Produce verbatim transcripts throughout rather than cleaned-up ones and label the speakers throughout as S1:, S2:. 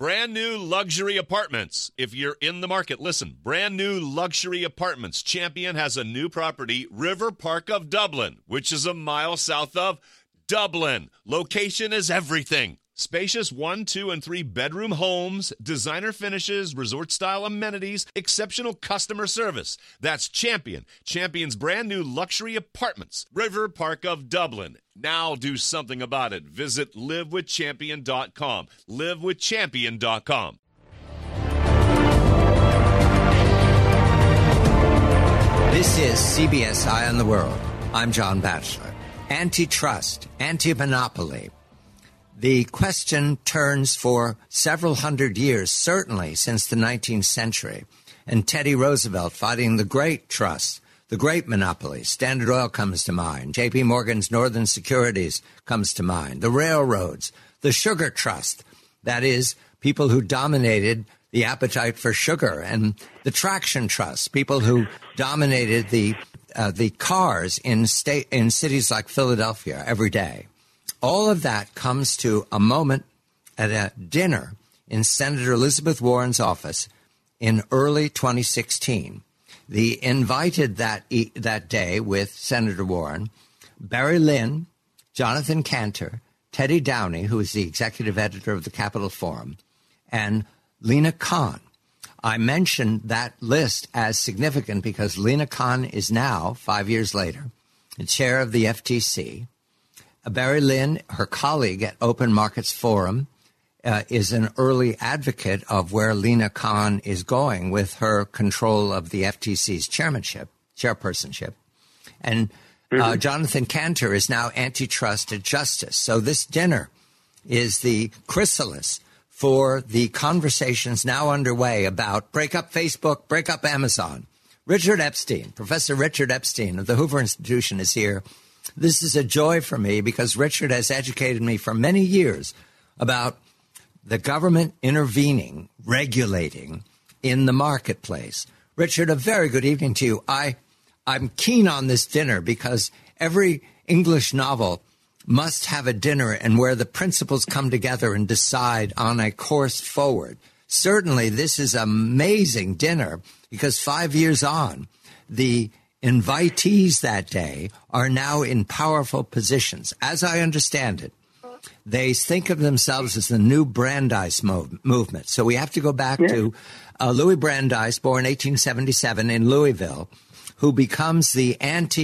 S1: Brand new luxury apartments. If you're in the market, listen. Brand new luxury apartments. Champion has a new property, River Park of Dublin, which is a mile south of Dublin. Location is everything. Spacious one, two, and three bedroom homes, designer finishes, resort-style amenities, exceptional customer service. That's Champion. Champion's brand new luxury apartments, River Park of Dublin. Now do something about it. Visit live with champion dot com. live with champion dot com.
S2: This is C B S Eye on the World. I'm John Batchelor. Antitrust, anti-monopoly. The question turns for several hundred years, certainly since the nineteenth century, and Teddy Roosevelt fighting the great trust, the great monopolies. Standard Oil comes to mind. J P. Morgan's Northern Securities comes to mind. The railroads, the sugar trust, that is, people who dominated the appetite for sugar, and the traction trust, people who dominated the uh, the cars in state in cities like Philadelphia every day. All of that comes to a moment at a dinner in Senator Elizabeth Warren's office in early twenty sixteen. The invited that e- that day with Senator Warren, Barry Lynn, Jonathan Cantor, Teddy Downey, who is the executive editor of the Capitol Forum, and Lina Khan. I mentioned that list as significant because Lina Khan is now, five years later, the chair of the F T C. Barry Lynn, her colleague at Open Markets Forum, uh, is an early advocate of where Lina Khan is going with her control of the F T C's chairmanship, chairpersonship. And uh, mm-hmm. Jonathan Cantor is now antitrust at justice. So this dinner is the chrysalis for the conversations now underway about break up Facebook, break up Amazon. Richard Epstein, Professor Richard Epstein of the Hoover Institution is here. This is a joy for me because Richard has educated me for many years about the government intervening, regulating in the marketplace. Richard, a very good evening to you. I, I'm keen on this dinner because every English novel must have a dinner and where the principals come together and decide on a course forward. Certainly, this is an amazing dinner because five years on, the invitees that day are now in powerful positions. As I understand it, they think of themselves as the new Brandeis mov- movement. So we have to go back yeah. to uh, Louis Brandeis, born eighteen seventy-seven in Louisville, who becomes the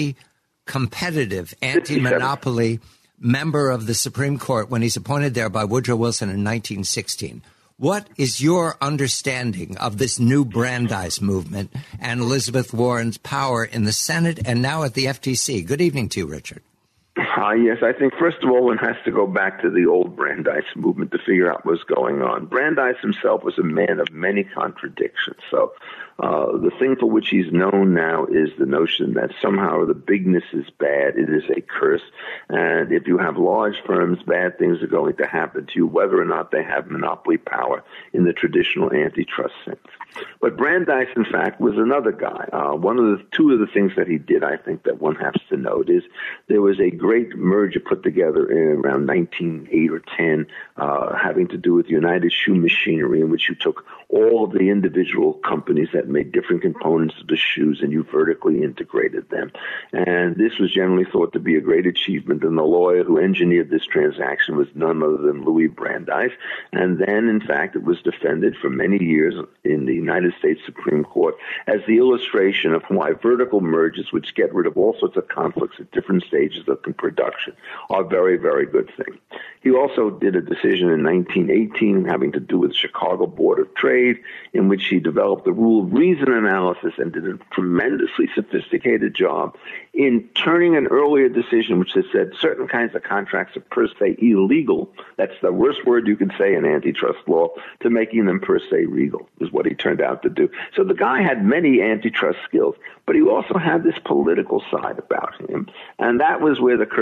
S2: anti-competitive, anti-monopoly member of the Supreme Court when he's appointed there by Woodrow Wilson in nineteen sixteen. What is your understanding of this new Brandeis movement and Elizabeth Warren's power in the Senate and now at the F T C? Good evening to you, Richard.
S3: Uh, yes, I think, first of all, one has to go back to the old Brandeis movement to figure out what's going on. Brandeis himself was a man of many contradictions. So uh, the thing for which he's known now is the notion that somehow the bigness is bad. It is a curse. And if you have large firms, bad things are going to happen to you, whether or not they have monopoly power in the traditional antitrust sense. But Brandeis, in fact, was another guy. Uh, one of the two of the things that he did, I think, that one has to note is there was a great merger put together in around nineteen oh eight or ten, uh, having to do with United Shoe Machinery, in which you took all of the individual companies that made different components of the shoes and you vertically integrated them. And this was generally thought to be a great achievement. And the lawyer who engineered this transaction was none other than Louis Brandeis. And then, in fact, it was defended for many years in the United States Supreme Court as the illustration of why vertical mergers, which get rid of all sorts of conflicts at different stages of production, are a very, very good thing. He also did a decision in nineteen eighteen having to do with the Chicago Board of Trade, in which he developed the rule of reason analysis and did a tremendously sophisticated job in turning an earlier decision, which has said certain kinds of contracts are per se illegal. That's the worst word you can say in antitrust law, to making them per se legal, is what he turned out to do. So the guy had many antitrust skills, but he also had this political side about him. And that was where the curse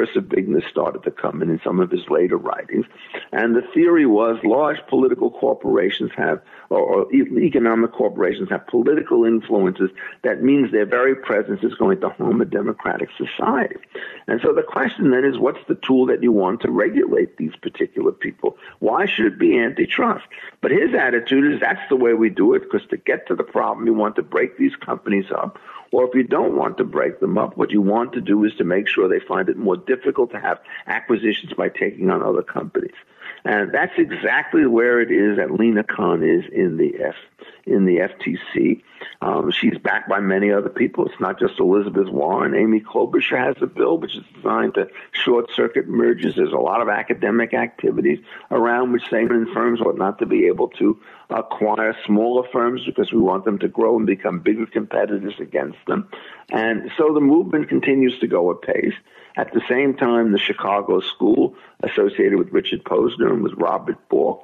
S3: universe of bigness started to come in in some of his later writings. And the theory was large political corporations have, or, or economic corporations have political influences. That means their very presence is going to harm a democratic society. And so the question then is, what's the tool that you want to regulate these particular people? Why should it be antitrust? But his attitude is that's the way we do it, because to get to the problem, you want to break these companies up. Or if you don't want to break them up, what you want to do is to make sure they find it more difficult to have acquisitions by taking on other companies. And that's exactly where it is that Lina Khan is in the F, in the F T C. Um, she's backed by many other people. It's not just Elizabeth Warren. Amy Klobuchar has a bill which is designed to short-circuit mergers. There's a lot of academic activities around which say firms ought not to be able to acquire smaller firms because we want them to grow and become bigger competitors against them. And so the movement continues to go apace. At the same time, the Chicago School, associated with Richard Posner and with Robert Bork,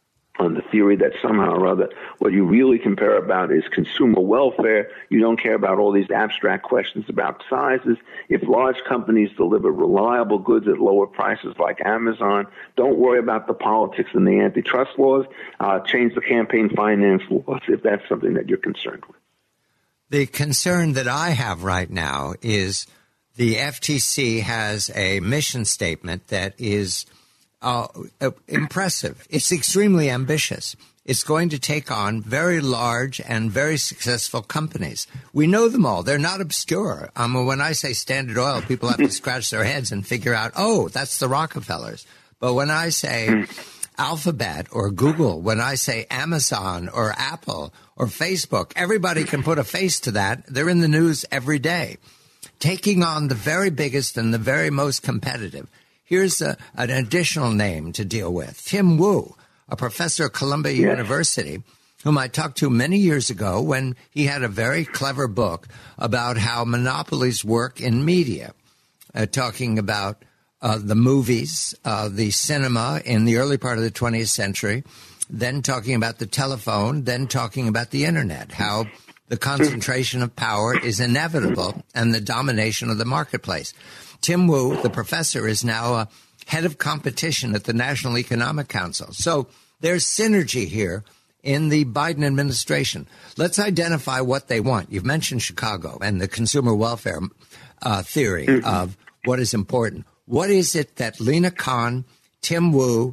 S3: on the theory that somehow or other what you really care about is consumer welfare. You don't care about all these abstract questions about sizes. If large companies deliver reliable goods at lower prices like Amazon, don't worry about the politics and the antitrust laws. Uh, change the campaign finance laws if that's something that you're concerned with.
S2: The concern that I have right now is the F T C has a mission statement that is Uh, uh, impressive. It's extremely ambitious. It's going to take on very large and very successful companies. We know them all. They're not obscure. Um, when I say Standard Oil, people have to scratch their heads and figure out, oh, that's the Rockefellers. But when I say Alphabet or Google, when I say Amazon or Apple or Facebook, everybody can put a face to that. They're in the news every day, taking on the very biggest and the very most competitive. Here's a, an additional name to deal with. Tim Wu, a professor at Columbia yes. University, whom I talked to many years ago when he had a very clever book about how monopolies work in media, uh, talking about uh, the movies, uh, the cinema in the early part of the twentieth century, then talking about the telephone, then talking about the Internet, how the concentration of power is inevitable and the domination of the marketplace. Tim Wu, the professor, is now a head of competition at the National Economic Council. So there's synergy here in the Biden administration. Let's identify what they want. You've mentioned Chicago and the consumer welfare uh, theory mm-hmm. of what is important. What is it that Lina Khan, Tim Wu,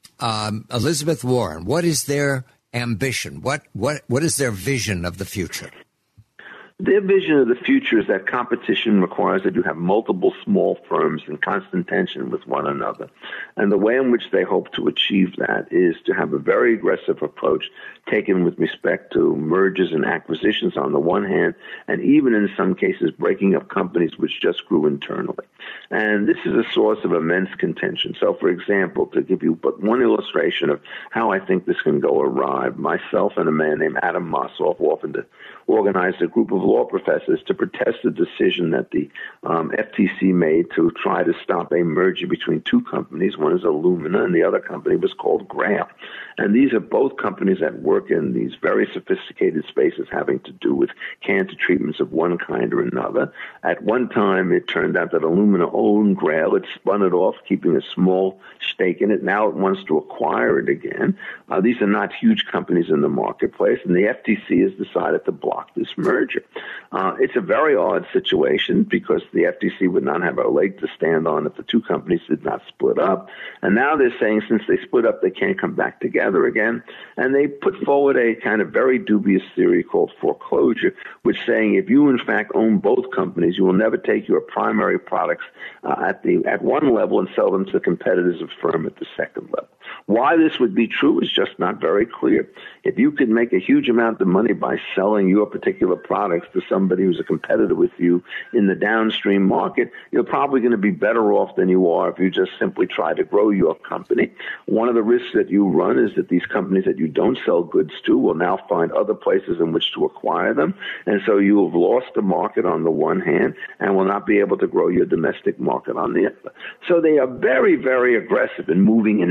S2: um, Elizabeth Warren, what is their ambition? What what what is their vision of the future?
S3: Their vision of the future is that competition requires that you have multiple small firms in constant tension with one another. And the way in which they hope to achieve that is to have a very aggressive approach taken with respect to mergers and acquisitions on the one hand, and even in some cases breaking up companies which just grew internally. And this is a source of immense contention. So, for example, to give you but one illustration of how I think this can go awry, myself and a man named Adam Mossoff often organized a group of law professors to protest the decision that the um, F T C made to try to stop a merger between two companies. One is Illumina, and the other company was called Grail. And these are both companies that work in these very sophisticated spaces having to do with cancer treatments of one kind or another. At one time, it turned out that Illumina owned Grail. It spun it off, keeping a small stake in it. Now it wants to acquire it again. Uh, these are not huge companies in the marketplace, and the F T C has decided to block this merger. Uh, it's a very odd situation because the F T C would not have a leg to stand on if the two companies did not split up. And now they're saying since they split up, they can't come back together again. And they put forward a kind of very dubious theory called foreclosure, which is saying if you in fact own both companies, you will never take your primary products uh, at the at one level and sell them to competitors of firm at the second level. Why this would be true is just not very clear. If you could make a huge amount of money by selling your particular products to somebody who's a competitor with you in the downstream market, you're probably going to be better off than you are if you just simply try to grow your company. One of the risks that you run is that these companies that you don't sell goods to will now find other places in which to acquire them. And so you have lost the market on the one hand and will not be able to grow your domestic market on the other. So they are very, very aggressive in moving in very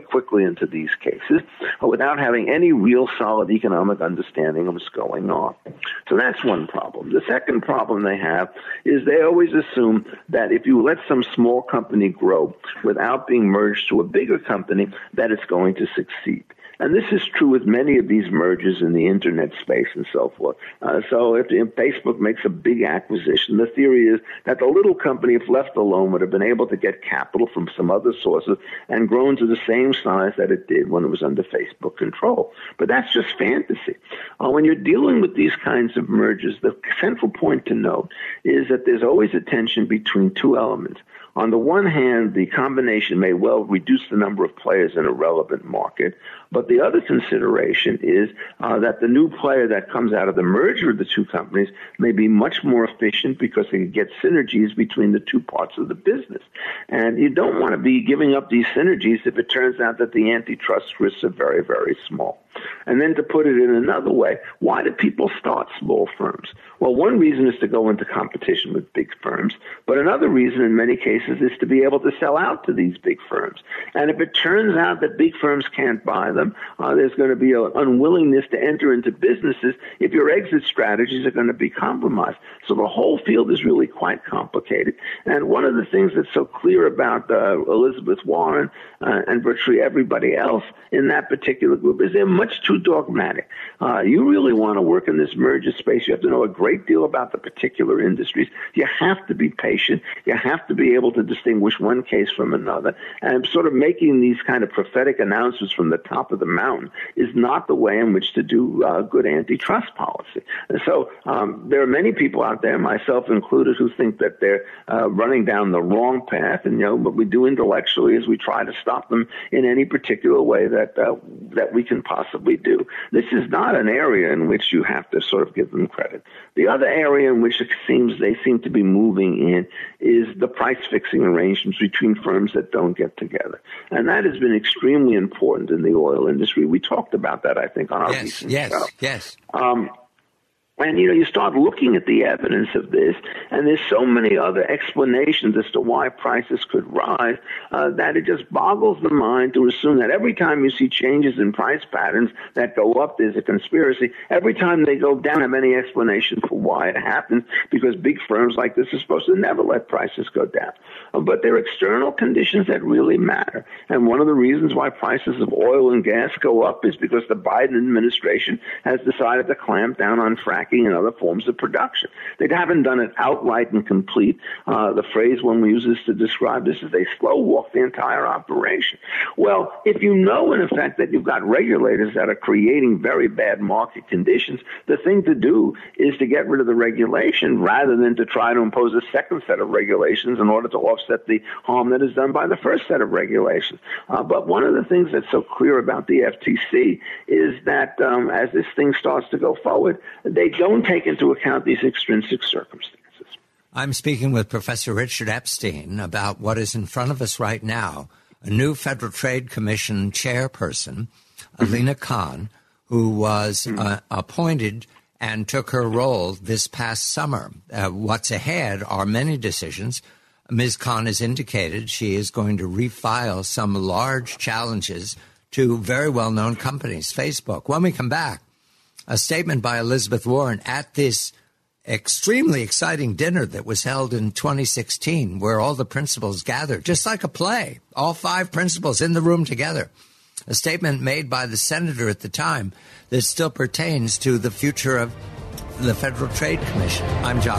S3: quickly into these cases without having any real solid economic understanding of what's going on. So that's one problem. The second problem they have is they always assume that if you let some small company grow without being merged to a bigger company, that it's going to succeed. And this is true with many of these mergers in the internet space and so forth. Uh, so if, if Facebook makes a big acquisition, the theory is that the little company, if left alone, would have been able to get capital from some other sources and grown to the same size that it did when it was under Facebook control. But that's just fantasy. Uh, when you're dealing with these kinds of mergers, the central point to note is that there's always a tension between two elements. On the one hand, the combination may well reduce the number of players in a relevant market, but the other consideration is uh, that the new player that comes out of the merger of the two companies may be much more efficient because they get synergies between the two parts of the business. And you don't want to be giving up these synergies if it turns out that the antitrust risks are very, very small. And then to put it in another way, why do people start small firms? Well, one reason is to go into competition with big firms, but another reason in many cases is to be able to sell out to these big firms. And if it turns out that big firms can't buy them, uh, there's going to be an unwillingness to enter into businesses if your exit strategies are going to be compromised. So the whole field is really quite complicated. And one of the things that's so clear about uh, Elizabeth Warren uh, and virtually everybody else in that particular group is they're much too dogmatic. Uh, you really want to work in this merger space, you have to know a great deal about the particular industries. You have to be patient. You have to be able to distinguish one case from another. And sort of making these kind of prophetic announcements from the top of the mountain is not the way in which to do uh, good antitrust policy. And so um, there are many people out there, myself included, who think that they're uh, running down the wrong path. And, you know, what we do intellectually is we try to stop them in any particular way that uh, that we can possibly do. This is not an area in which you have to sort of give them credit. The other area in which it seems they seem to be moving in is the price-fixing arrangements between firms that don't get together. And that has been extremely important in the oil industry. We talked about that, I think, on our
S2: yes,
S3: recent
S2: yes,
S3: show.
S2: Yes,
S3: um, And, you know, you start looking at the evidence of this, and there's so many other explanations as to why prices could rise uh, that it just boggles the mind to assume that every time you see changes in price patterns that go up, there's a conspiracy. Every time they go down, have any explanation for why it happens, because big firms like this are supposed to never let prices go down. Uh, but there are external conditions that really matter. And one of the reasons why prices of oil and gas go up is because the Biden administration has decided to clamp down on fracking and other forms of production. They haven't done it outright and complete. Uh, the phrase one uses to describe this is they slow walk the entire operation. Well, if you know, in effect, that you've got regulators that are creating very bad market conditions, the thing to do is to get rid of the regulation rather than to try to impose a second set of regulations in order to offset the harm that is done by the first set of regulations. Uh, but one of the things that's so clear about the F T C is that um, as this thing starts to go forward, they don't take into account these extrinsic circumstances.
S2: I'm speaking with Professor Richard Epstein about what is in front of us right now, a new Federal Trade Commission chairperson, mm-hmm. Alina Khan, who was mm-hmm. uh, appointed and took her role this past summer. Uh, what's ahead are many decisions. Miz Khan has indicated she is going to refile some large challenges to very well-known companies, Facebook. When we come back, a statement by Elizabeth Warren at this extremely exciting dinner that was held in twenty sixteen, where all the principals gathered, just like a play, all five principals in the room together. A statement made by the senator at the time that still pertains to the future of the Federal Trade Commission. I'm John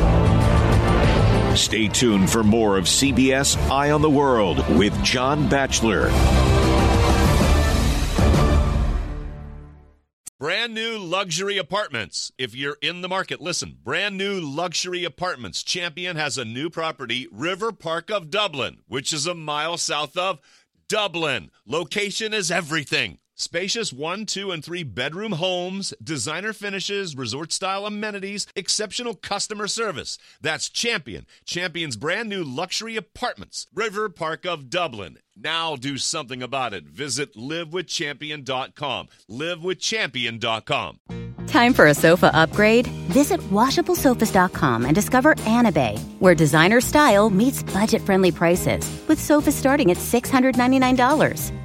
S2: Batchelor.
S4: Stay tuned for more of C B S Eye on the World with John Batchelor.
S1: Brand new luxury apartments. If you're in the market, listen. Brand new luxury apartments. Champion has a new property, River Park of Dublin, which is a mile south of Dublin. Location is everything. Spacious one, two, and three bedroom homes, designer finishes, resort-style amenities, exceptional customer service. That's Champion. Champion's brand new luxury apartments, River Park of Dublin. Now do something about it. Visit live with champion dot com. live with champion dot com.
S5: Time for a sofa upgrade? Visit washable sofas dot com and discover Anabay, where designer style meets budget-friendly prices, with sofas starting at six hundred ninety-nine dollars.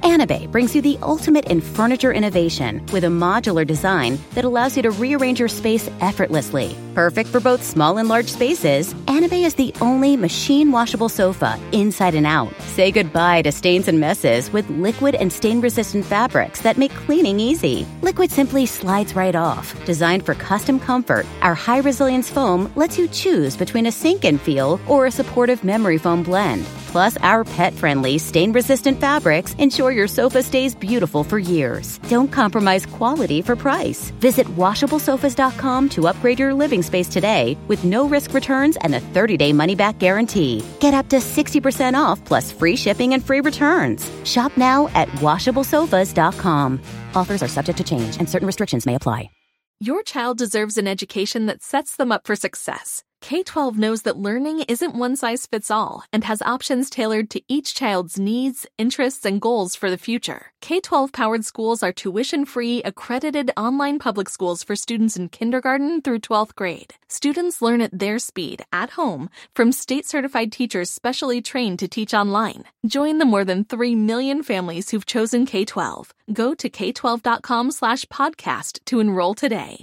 S5: Anabay brings you the ultimate in furniture innovation with a modular design that allows you to rearrange your space effortlessly. Perfect for both small and large spaces, Anabay is the only machine-washable sofa inside and out. Say goodbye to stains and messes with liquid and stain-resistant fabrics that make cleaning easy. Liquid simply slides right off. Designed for custom comfort, our high-resilience foam lets you choose between a sink-in feel or a supportive memory foam blend. Plus, our pet-friendly, stain-resistant fabrics ensure your sofa stays beautiful for years. Don't compromise quality for price. Visit washable sofas dot com to upgrade your living space today with no-risk returns and a thirty-day money-back guarantee. Get up to sixty percent off plus free shipping and free returns. Shop now at washable sofas dot com. Offers are subject to change and certain restrictions may apply.
S6: Your child deserves an education that sets them up for success. K twelve knows that learning isn't one size fits all and has options tailored to each child's needs, interests, and goals for the future. K twelve powered schools are tuition-free, accredited online public schools for students in kindergarten through twelfth grade. Students learn at their speed, at home, from state-certified teachers specially trained to teach online. Join the more than three million families who've chosen K twelve. Go to K twelve dot com slash podcast to enroll today.